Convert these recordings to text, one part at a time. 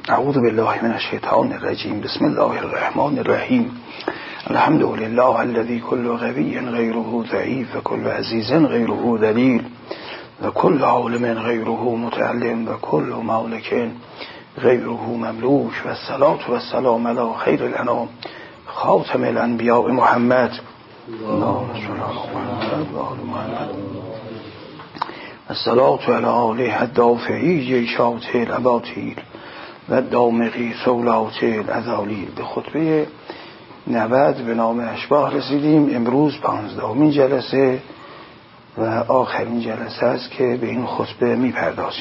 اعوذ بالله من الشیطان الرجیم. بسم الله الرحمن الرحیم. الحمد لله الذي كل غبي غيره ضعيف وكل عزيز غيره ذليل وكل عالم غيره متعلم وكل مالك غيره مملوك والصلاة والسلام على خير الأنام خاتم الأنبياء محمد اللهم صل على محمد الصلاة على آله الدافعی جیشات الاباطیل و دامغی سولات الازالیل. به خطبه 90 به نام اشباح رسیدیم. امروز 15مین جلسه و آخرین جلسه است که به این خطبه میپردازیم.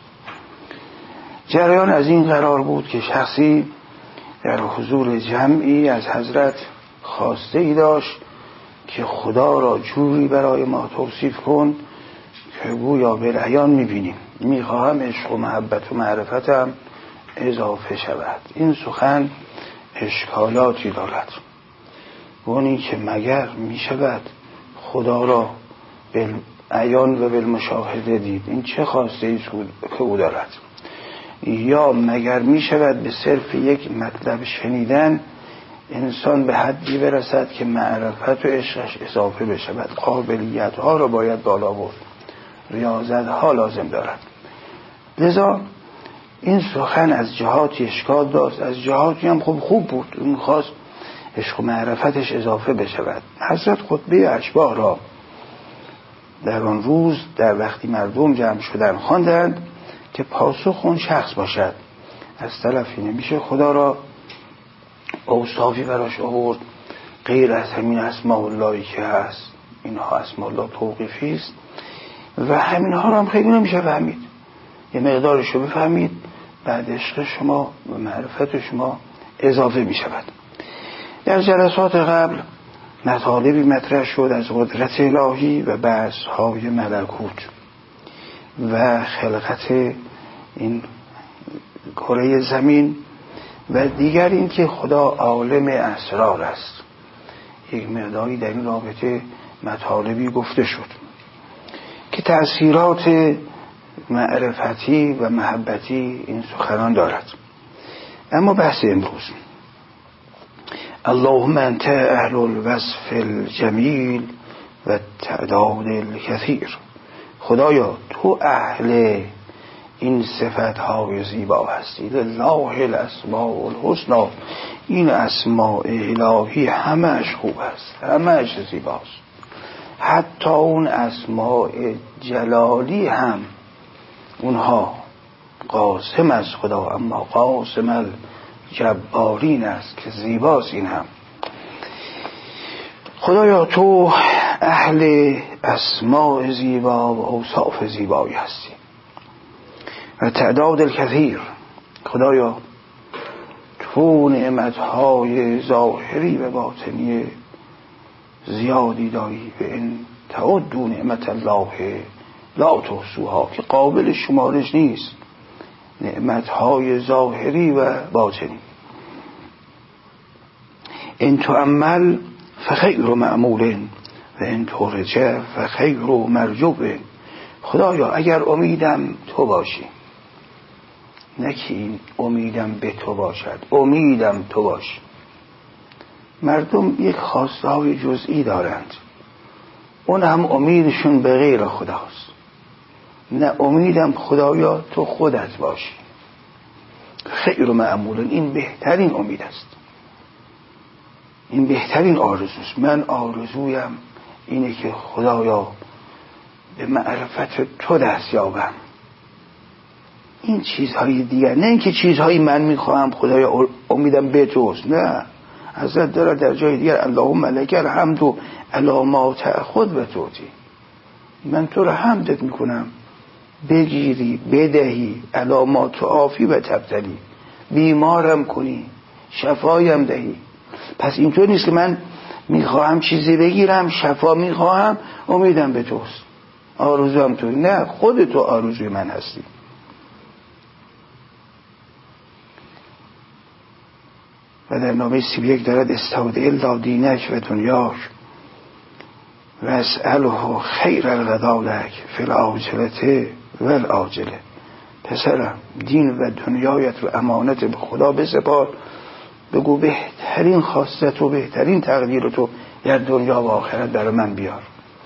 جریان از این قرار بود که شخصی در حضور جمعی از حضرت خواسته ای داشت که خدا را جوری برای ما توصیف کن که گویا بالعیان میبینیم. میخواهم عشق و محبت و معرفتم اضافه شود. این سخن اشکالاتی دارد. اونی که مگر میشود خدا را بالعیان و بالمشاهده دید، این چه خواسته ای که او دارد؟ یا مگر میشود به صرف یک مطلب شنیدن انسان به حدی برسد که معرفت و عشقش اضافه بشود؟ قابلیت ها را باید بالا برد، ریاضت ها لازم دارد. لذا این سخن از جهاتی اشکال داشت، از جهاتی هم خوب بود. اون خواست عشق و معرفتش اضافه بشود. حضرت خطبه اشباح را در آن روز در وقتی مردم جمع شدن خواندند که پاسخ اون شخص باشد. از طرفی نمیشه خدا را اوصافی براش آورد غیر از همین اسماء اللهی که هست. اینها اسماء الله توقیفی است و همین ها را هم خیلی نمیشه فهمید. یه مقدارش رو بفهمید، بعد عشق شما و معرفت شما اضافه می شود. در جلسات قبل مطالبی مطرح شد از قدرت الهی و بحث‌های ملکوت و خلقت این کره زمین و دیگر این که خدا عالم اسرار است. یک مقداری در این رابطه مطالبی گفته شد که تأثیرات معرفتی و محبتی این سخنان دارد. اما بحث امروز اللهم انت اهل الوصف الجمیل و تعداد الکثیر. خدایا تو اهل این صفتهای زیبا هستی. لله الاسماء الحسنی. این اسماء الهی همش خوب است، همش زیباست. حتی اون اسماء جلالی هم اونها قاسم از خدا، اما قاسم الجبارین است که زیباست. این هم خدایا تو اهل اسماء زیبا و اوصاف زیبایی هستی و تعداد الکثیر. خدایا تو نعمتهای ظاهری و باطنی زیادی داری و این تعدوا نعمت الله لا تحصوها، که قابل شمارش نیست. نعمتهای ظاهری و باطنی. ان تؤمل فخیر معمول و ان ترجع فخیر مرجو. خدایا اگر امیدم تو باشی، نه که این امیدم به تو باشد، امیدم تو باشی. مردم یک خواسته های جزئی دارند، اون هم امیدشون به غیر خداست. نه، امیدم خدایا تو خودت باشی. خیر معمول، این بهترین امید است، این بهترین آرزوست. من آرزویم اینه که خدایا به معرفت تو دست یابم. این چیزهای دیگر، نه اینکه چیزهایی من میخواهم خدایا امیدم به توست. نه، حضرت داره در جای دیگر اللهم لک الحمد علی ما تأخذ و تعطی. من تو را حمدت میکنم بگیری بدهی، علی ما تعافی و تبتلی، بیمارم کنی شفایم دهی. پس اینطور نیست که من میخواهم چیزی بگیرم، شفا میخواهم، امیدم به توست، آرزوام تو. نه، خود تو آرزوی من هستی. و در نامه 31 دارد استودع الا دینک و دنیاک و اسأله خیر الغدا لک فی العاجلة و العاجله. پسرم دین و دنیایت رو امانت به خدا بسپار، بگو بهترین خواستت و بهترین تقدیر تو در دنیا و آخرت برای من بیار.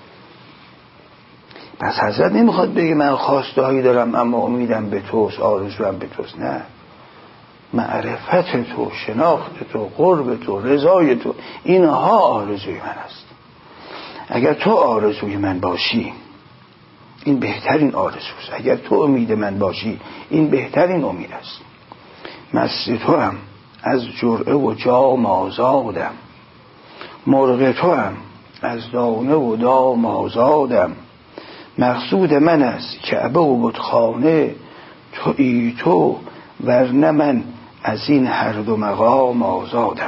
پس حضرت نمیخواد بگه من خواسته هایی دارم اما امیدم به توست، آرزوام به توست. نه، معرفت تو، شناخت تو، قرب تو، رضای تو، اینها آرزوی من است. اگر تو آرزوی من باشی این بهترین آرزوست، اگر تو امید من باشی این بهترین امید است. مست تو هم از جرعه و جام آزادم، مرغ تو هم از دانه و دام آزادم. مقصود من است کعبه و بتخانه، تویی تو ورنه من از این هر دو مقام آزادم.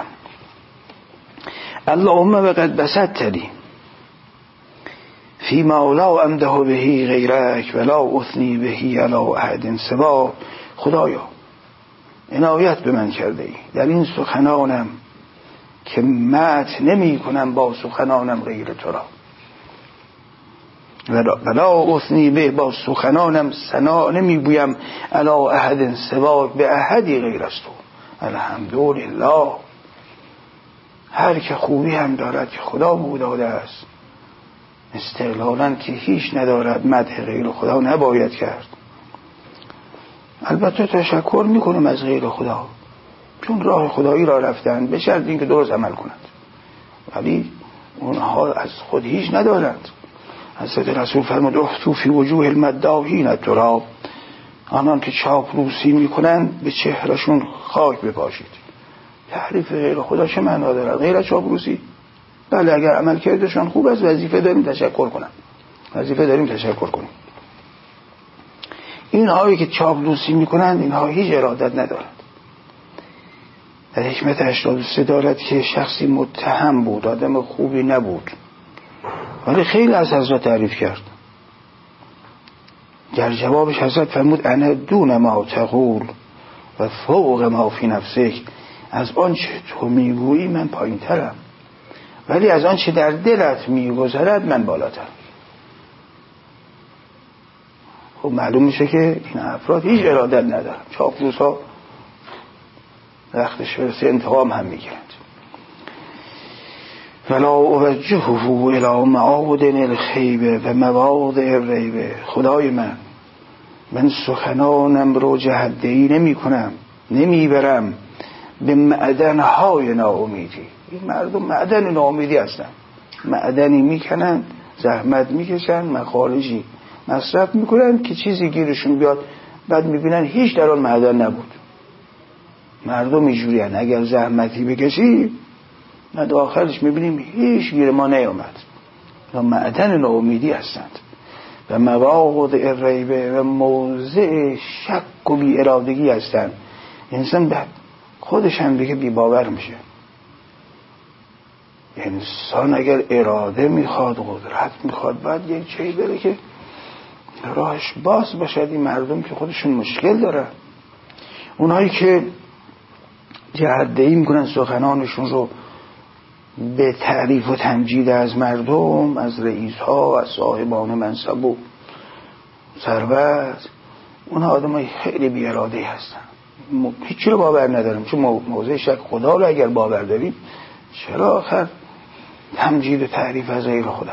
اللهم وقد بسطتنی فیما لا امده بهی غیرک ولا اثنی بهی علی احد سوا. خدایا عنایت به من کرده ای در این سخنانم که مدح نمی کنم با سخنانم غیر تو را، ولا اثنی به با سخنانم ثنا نمی گویم علی احد سوا به احدی غیر از تو. الحمدلله. هر که خوبی هم دارد که خدا به او داده است، استقلالاً که هیچ ندارد مدح غیر خدا نباید کرد. البته تشکر میکنم از غیر خدا چون راه خدایی را رفتن، به شرط اینکه درست عمل کنند، ولی اونها از خود هیچ ندارند. حضرت رسول فرمود افتو فی وجوه المداحین التراب، آنان که چاپلوسی میکنند به چهرشون خاک بپاشید. تعریف غیر خدا چه معنا دارد؟ غیر از چاپلوسی؟ بله، اگر عمل کردشان خوب است وظیفه داریم تشکر کنم، وظیفه داریم تشکر کنیم. این هایی که چاپلوسی میکنند اینها هیچ ارادت ندارند. در حکمت 83 دارد که شخصی متهم بود، آدم خوبی نبود، ولی خیلی از حضرت تعریف کرد. در جوابش حضرت فرمود انا دون ما تقول و فوق ما فی نفسک، از آنچه تو میگویی من پایین ترم، ولی از آنچه در دلت میگذرد من بالاترم. خب معلوم میشه که این افراد هیچ ارادت ندارن، چاپلوس ها وقتش برسه انتقام هم میگیرند. ولا اوجهه الی معادن الخیبه و مواضع الریبه. خدای من سخنانم رو جهت‌دهی نمی کنم، نمیبرم به معدن‌های ناامیدی. این مردم معدن ناامیدی هستن، معدنی میکنن، زحمت میکشن، مخارجی مصرف میکنن که چیزی گیرشون بیاد، بعد میبینن هیچ در آن معدن نبود. مردم اینجوری هستن، اگر زحمتی بکشی بعد آخرش میبینیم هیچ گیر ما نیامد. معدن ناامیدی هستند. و مواقع الریبه و موضع شک و بی ارادگی هستند. انسان به خودش هم دیگه بی باور میشه. انسان اگر اراده میخواد، قدرت میخواد، باید یک چیزی بره که راهش باز باشد. این مردم که خودشون مشکل دارن، اونایی که جهت‌دهی میکنن سخنانشون رو به تعریف و تمجید از مردم، از رئیس ها، از صاحبان منصب و ثروت، اونها آدمای خیلی بی اراده هستن. هیچی رو باور نداریم، چون موضع شک خدا رو اگر باور داریم چرا آخر تمجید و تعریف از غیر خدا؟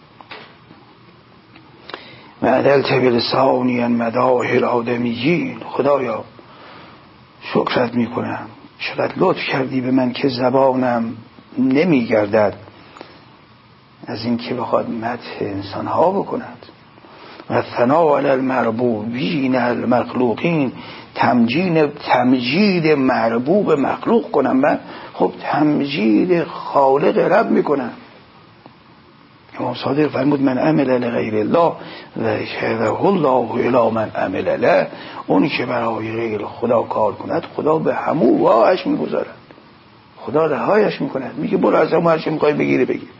معدلت بلسانی مداح الآدمیین. خدایا شکرت میکنم، چقدر لطف کردی به من که زبانم نمیگردد از این که بخواد مدح انسان ها بکند. و ثنا علی المربوبین المخلوقین، تمجید مربوب مخلوق کنم. من خب تمجید خالق رب میکنم. امام صادق فرمود من عمل لغیر الله و شهده الله الی من عمل له. اونی که برای غیر خدا کار کند خدا به همون واهش میگذارد، خدا رهایش میکند، میگه برو از همون هرچی میخوای بگیری بگیر.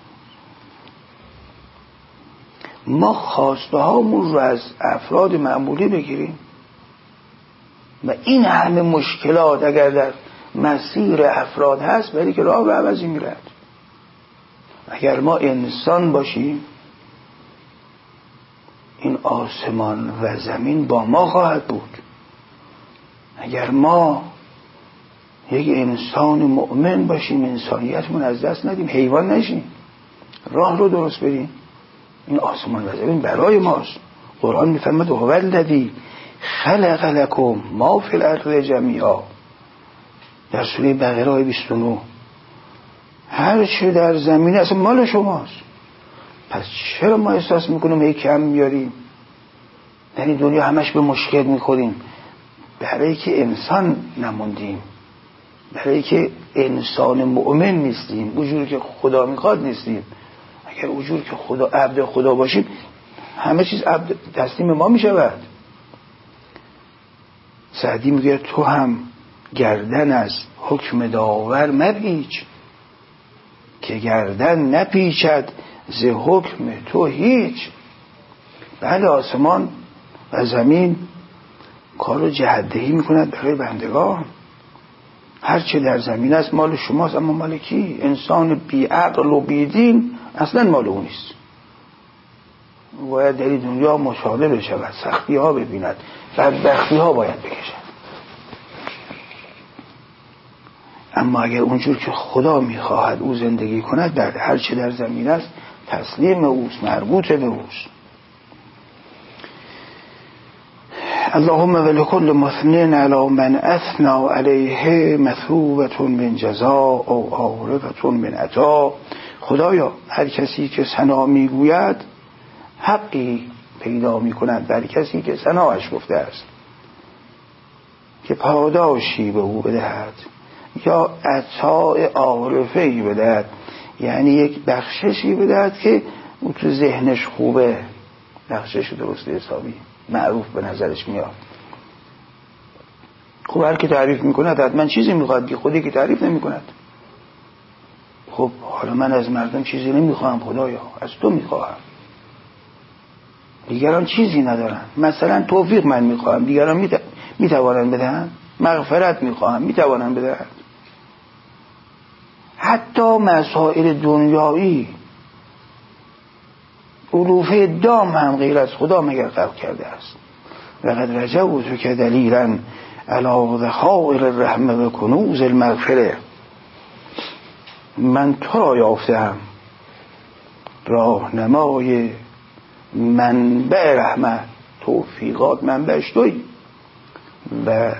ما خواسته هامون رو از افراد معمولی بگیریم و این همه مشکلات اگر در مسیر افراد هست ولی که راه به عوضی میرد. اگر ما انسان باشیم این آسمان و زمین با ما خواهد بود. اگر ما یک انسان مؤمن باشیم، انسانیتمون از دست ندیم، حیوان نشیم، راه رو درست بریم، این آسمان و زمین برای ماست. قرآن میفرماید هو الذی خلق لکم ما فی الارض جمیعا، در سوره بقره آیه 29. هر چه در زمین اصلا مال شماست. پس چرا ما احساس میکنیم هی کم میاریم؟ در این دنیا همش به مشکل میخوریم، برای که انسان نموندیم، برای که انسان مؤمن نیستیم، اونجوری که خدا میخواد نیستیم. اگر اونجوری که خدا عبد خدا باشیم، همه چیز عبد تسلیم ما میشود. سعدی میگه تو هم گردن از حکم داور مپیچ، که گردن نپیچد ز حکم تو هیچ. بله آسمان و زمین کارو جهت‌دهی میکند برای بندگان. هرچه در زمین است مال شماست، اما مال کی؟ انسان بی عقل و بی دین اصلا مال اون نیست. باید در این دنیا مشاهده بشود، سختی ها ببیند، بدبختی ها باید بکشد. اما اگر اونجور که خدا میخواهد او زندگی کند، در هر چه در زمین است تسلیم اوست، مربوط به اوست. اللهم ولکل مثنین علی من اثنا علیه مثوبة من جزاء او عارفة من عطا. خدایا هر کسی که ثنا میگوید حقی پیدا میکند بر کسی که ثناش گفته است، که پاداشی به او بدهد یا عطای عارفه‌ای بدهد، یعنی یک بخششی بدهد که او تو ذهنش خوبه، بخشش درست حسابی معروف به نظرش میاد. خب هر که تعریف میکند حتما چیزی میخواد، بی خودی که تعریف نمیکند. خب حالا من از مردم چیزی نمیخواهم خدایا، از تو میخواهم. دیگران چیزی ندارن، مثلا توفیق من میخواهم، دیگران میتوانن بدهن. مغفرت میخواهم، میتوانن بدهن. حتی مسائل دنیایی، علوفه دام هم غیر از خدا مگر خلق کرده است. لقد رجوت که دلیلا علی ذخائر الرحمه و کنوز المغفره. من تو را یافتم راهنمای منبع رحمت، توفیقات منبعش تویی، و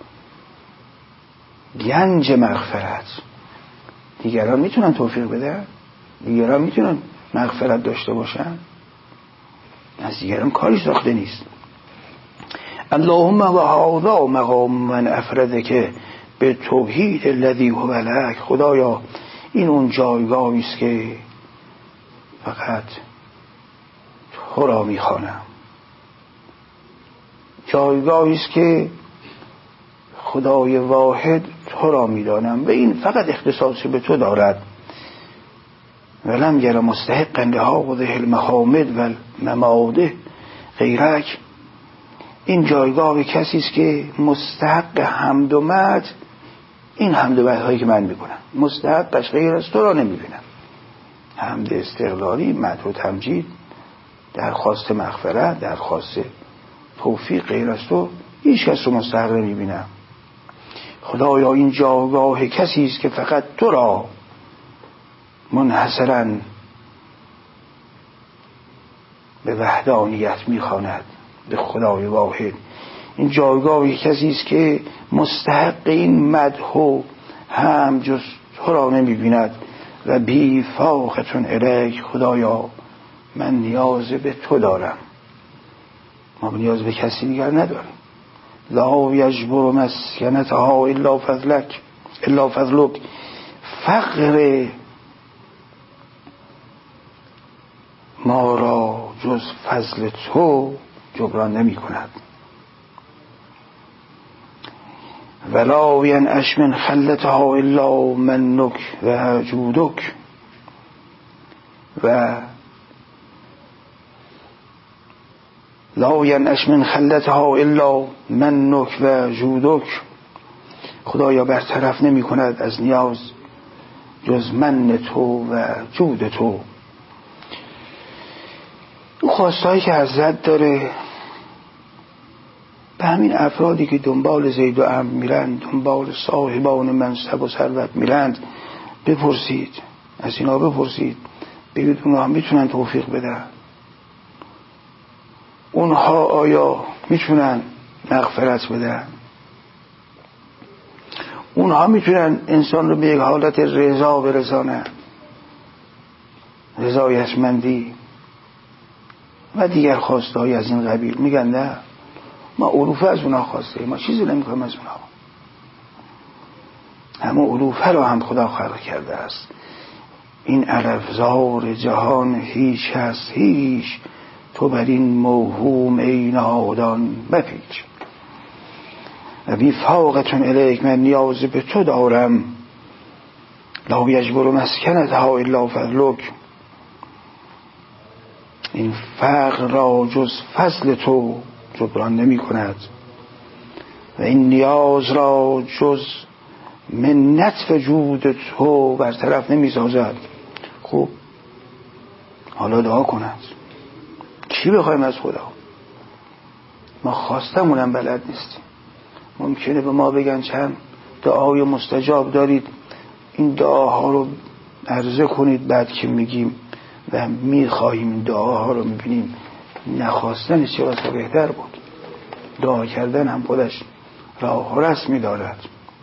گنج مغفرت. دیگران میتونن توفیق بدن، دیگران میتونن مغفرت داشته باشن، از دیگران کاری ساخته نیست. اللهم و هذا مقام من افرده که به توحید الذی هو لک. خدایا این اون جایگاهی است که فقط تو را میخوانم، جایگاهی است که خدای واحد تو را میدانم و این فقط اختصاصی به تو دارد. ولم یر مستحقا لهذه المحامد و المماده غیرک. این جایگاه کسی است که مستحق حمد و مدح، این حمد و مدح هایی که من میکنم مستحقش غیر از تو را نمیبینم. حمد استقلالی، مدح و تمجید، درخواست مغفرت، درخواست توفیق غیر از تو هیچ کس رو مستحق نمیبینم. خدایا این جایگاه کسی است که فقط تو را منحصراً به وحدانیت میخواند، به خدای واحد. این جایگاه کسی است که مستحق این مدح و هم جز تو را نمیبیند. و بی فاقتون الیک. خدایا من نیاز به تو دارم، ما نیاز به کسی دیگر نداریم. لا یجبر مسکنتها الا فضلک، الا فضلک. فقر ما را جز فضل تو جبران نمی کند. ولا ینعش من خلتها الا منک و جودک. و لا ینعش من خلتها الا منک و جودک. خدایا برطرف نمی کند از نیاز جز من تو و جود تو. خواستهایی که حضرت داره به همین افرادی که دنبال زید و عمرو میرند، دنبال صاحبان منصب و ثروت میرند بپرسید، از اینا بپرسید، بگید اونها میتونن توفیق بدن؟ اونها آیا میتونن مغفرت بدن؟ اونها میتونن انسان رو به یک حالت رضا برسانن، رضایتمندی و دیگر خواسته‌ای از این قبیل؟ میگن نه، ما علوفه از اونها خواسته، ما چیزی نمی‌کنیم از اونها. همه علوفه رو هم خدا خلق کرده است. این علفزار جهان هیچ هست هیچ، تو بر این موهوم ای نادان مپیچ. و بی فاقتون الیک، من نیاز به تو دارم، لا یجبر مسکنتها الا فضلک. این فقر را جز فضل تو جبران نمی کند و این نیاز را جز منت وجود تو برطرف نمی سازد. خب حالا دعا کند، چی بخوایم از خدا؟ ما خواستمونم بلد نیستیم. ممکنه به ما بگن چند دعای مستجاب دارید، این دعاها رو عرضه کنید، بعد که میگیم و میخواهیم این دعاها رو میبینیم نخواستن چه واسه بهتر بود. دعا کردن هم خودش راه و رسمی دارد.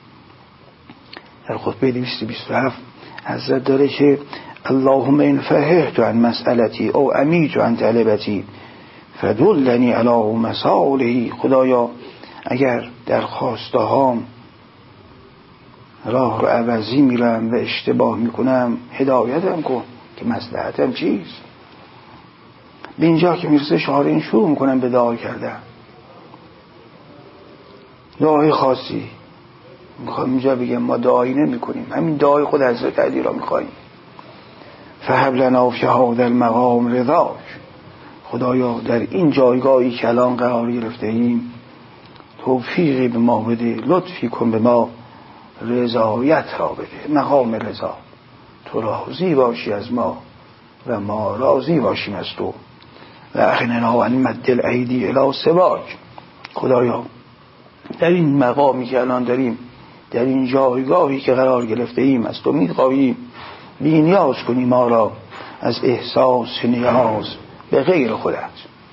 در خطبه 227 حضرت داره که اللهم این فهمت عن مسئلتی او امیت عن طلبتی فدلنی علی مسائلی. خدایا اگر در خواسته هام راه رو عوضی میرم و اشتباه میکنم هدایتم کن که مصلحتم چیست. به اینجا که میرسه شعارین شروع میکنم به دعا کردن، دعای خاصی میخوام اینجا بگم ما دعایی نمی کنیم، همین دعای خود حضرت علی را میخواییم. فهب لنا فی هذا المقام رضاک. خدایا در این جایگاهی که الان قرار گرفته ایم توفیقی به ما بده، لطفی کن به ما، رضایت را بده، مقام رضا. تو راضی باشی از ما و ما راضی باشیم از تو. و اغننا عن مد الایدی الی سواک. خدایا در این مقامی که الان داریم، در این جایگاهی که قرار گرفته ایم، از تو میخواهیم بی نیاز کنی ما را از احساس نیاز به غیر خودت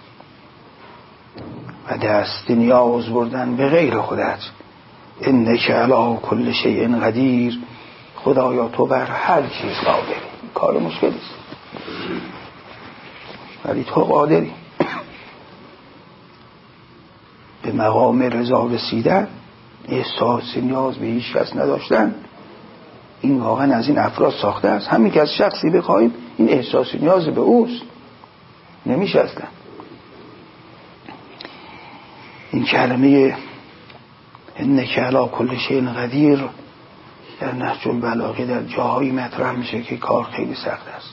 و دست نیاز بردن به غیر خودت. انک علی کل شیء قدیر. خدایا تو بر هر چیز قادری. کار مشکلی است ولی تو قادری. به مقام رضا رسیدن، احساس نیاز به هیچ کس نداشتن، این واقعا از این افراد ساخته است. همین که از شخصی بخواهیم این احساس نیاز به اوست، نمیشه اصلا. این کلمه انک علی کل شیء قدیر در نهج البلاغه در جاهایی مطرح میشه که کار خیلی سخت است.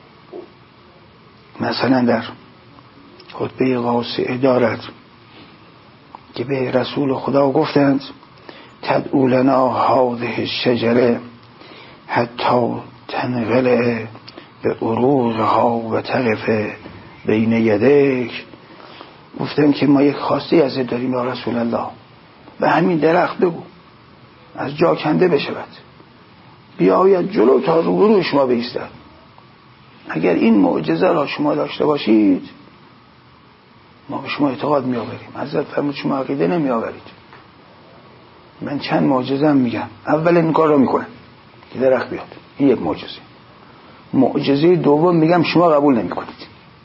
مثلا در خطبه قاصعه دارد که به رسول خدا گفتند تدعو لنا هذه الشجره حتی تنقلع به عروقها و تقف بین یدیک. گفتن که ما یک خواسته ازت داریم یا رسول الله، به همین درخت بگو از جا کنده بشود، بیاید جلو تا روبروی شما بایستد. اگر این معجزه را شما داشته باشید ما به شما اعتقاد می آوریم. حضرت فرمود شما عقیده نمی آورید. من چند معجزه میگم، اول این کار را میکنم که درخت بیاد، این یک معجزه. معجزه دوم میگم شما قبول نمی کنید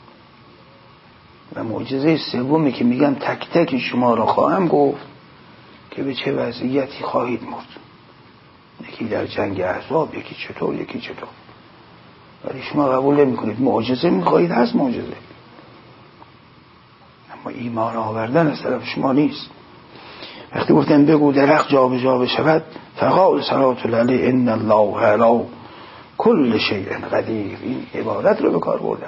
و معجزه سومی که میگم تک تک شما را خواهم گفت که به چه وضعیتی خواهید مرد. یکی در جنگ احزاب، یکی چطور، یکی چطور، ولی شما قبول نمی کنید. معجزه میخواهید، هست معجزه، اما ایمان آوردن از طرف شما نیست. وقتی گفتن بگو درخت جا به جا بشود، فقال صلوات الله علیه ان الله علی کل شیء قدیر. این عبارت رو به کار بردن.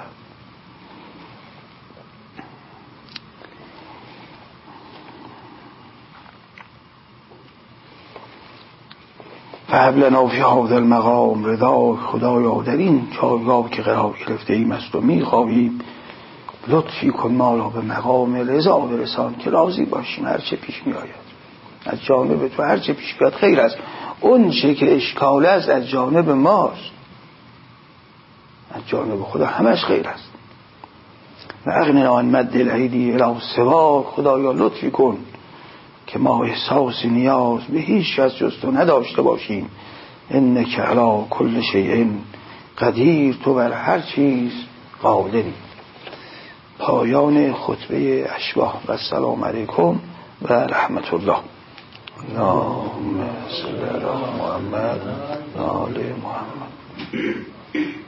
فهب لنا فی هذا المقام رضا. خدایا در این جایگاه که قرار گرفته ایم از تو میخواهیم لطفی کن ما را به مقام رضا برسان که راضی باشیم هر چه پیش می آید. از جانب تو هر چه پیش بیاد خیر است. اون چه که اشکال است از جانب ماست، از جانب خدا همش خیر است. و اغننا عن مد الایدی الی سواک، خدایا لطفی کن که ما احساس نیاز به هیچ از جز تو نداشته باشیم. انک علی کل شیء قدیر، تو بر هر چیز قادری. پایان خطبه اشباح. و السلام علیکم و رحمت الله. اللهم صل علی محمد و آل محمد.